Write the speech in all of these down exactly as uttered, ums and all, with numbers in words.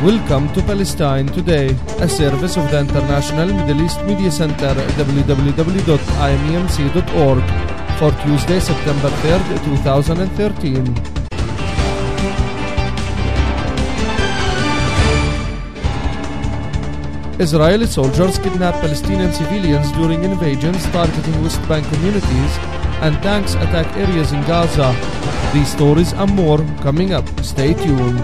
Welcome to Palestine Today, a service of the International Middle East Media Center, w w w dot i m e m c dot org, for Tuesday, September third, two thousand thirteen. Israeli soldiers kidnap Palestinian civilians during invasions targeting West Bank communities, and tanks attack areas in Gaza. These stories and more coming up. Stay tuned.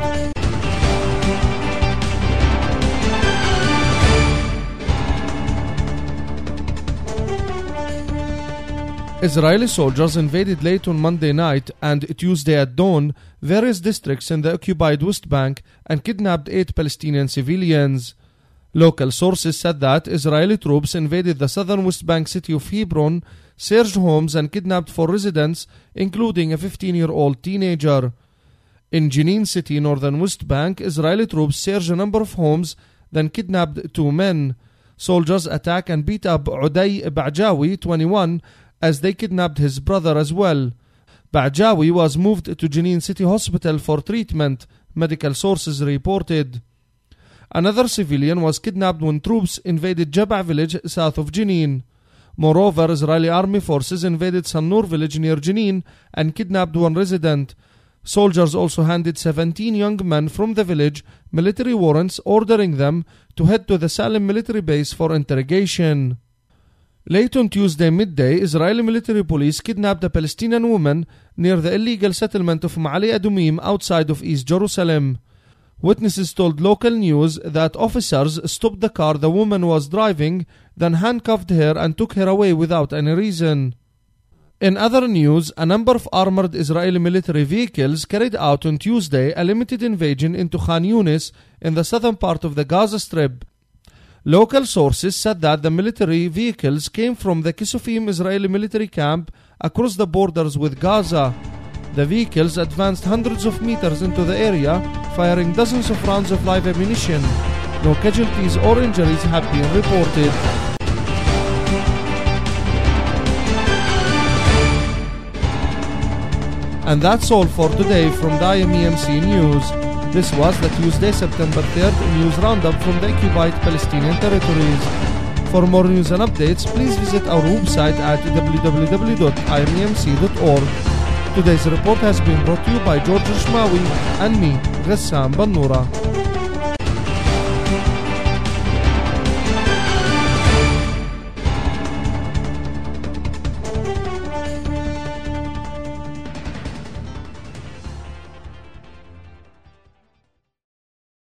Israeli soldiers invaded late on Monday night and Tuesday at dawn various districts in the occupied West Bank and kidnapped eight Palestinian civilians. Local sources said that Israeli troops invaded the southern West Bank city of Hebron, searched homes and kidnapped four residents, including a fifteen-year-old teenager. In Jenin city, northern West Bank, Israeli troops searched a number of homes, then kidnapped two men. Soldiers attacked and beat up Uday Ba'jawi, twenty-one, as they kidnapped his brother as well. Ba'jawi was moved to Jenin City Hospital for treatment, medical sources reported. Another civilian was kidnapped when troops invaded Jab'a village south of Jenin. Moreover, Israeli army forces invaded Sanur village near Jenin and kidnapped one resident. Soldiers also handed seventeen young men from the village military warrants ordering them to head to the Salim military base for interrogation. Late on Tuesday midday, Israeli military police kidnapped a Palestinian woman near the illegal settlement of Ma'ale Adumim outside of East Jerusalem. Witnesses told local news that officers stopped the car the woman was driving, then handcuffed her and took her away without any reason. In other news, a number of armored Israeli military vehicles carried out on Tuesday a limited invasion into Khan Yunis in the southern part of the Gaza Strip. Local sources said that the military vehicles came from the Kisufim Israeli military camp across the borders with Gaza. The vehicles advanced hundreds of meters into the area, firing dozens of rounds of live ammunition. No casualties or injuries have been reported. And that's all for today from the I M E M C News. This was the Tuesday, September third news roundup from the occupied Palestinian territories. For more news and updates, please visit our website at w w w dot i m e m c dot org. Today's report has been brought to you by George Shmawi and me, Ghessam Bannura.